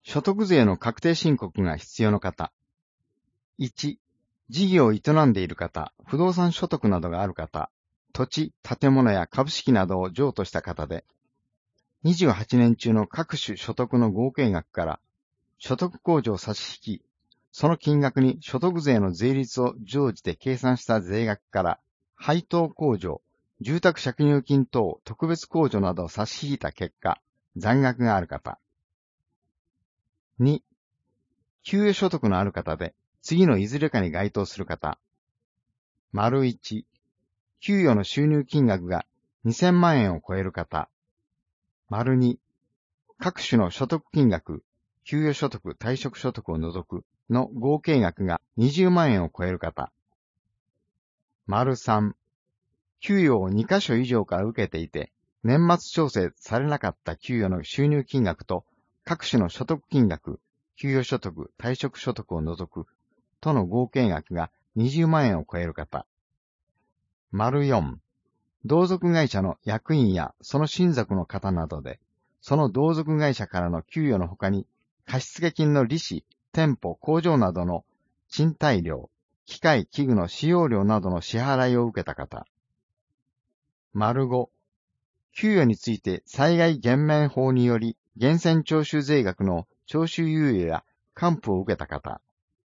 所得税の確定申告が必要な方。1、事業を営んでいる方、不動産所得などがある方、土地、建物や株式などを譲渡した方で、28年中の各種所得の合計額から、所得控除を差し引き、その金額に所得税の税率を乗じて計算した税額から、配当控除、住宅借入金等特別控除などを差し引いた結果、残額がある方。2、給与所得のある方で、次のいずれかに該当する方。丸1、給与の収入金額が2000万円を超える方。丸2、各種の所得金額、給与所得、退職所得を除くの合計額が20万円を超える方。丸3、給与を2カ所以上から受けていて、年末調整されなかった給与の収入金額と各種の所得金額、給与所得、退職所得を除くとの合計額が20万円を超える方。丸4、同族会社の役員やその親族の方などで、その同族会社からの給与の他に、貸付金の利子、店舗、工場などの賃貸料、機械、器具の使用料などの支払いを受けた方。丸5、給与について災害減免法により、源泉徴収税額の徴収猶予や還付を受けた方。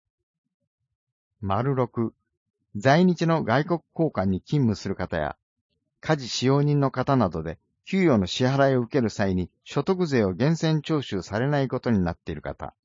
丸6、在日の外国公館に勤務する方や、家事使用人の方などで、給与の支払いを受ける際に所得税を源泉徴収されないことになっている方。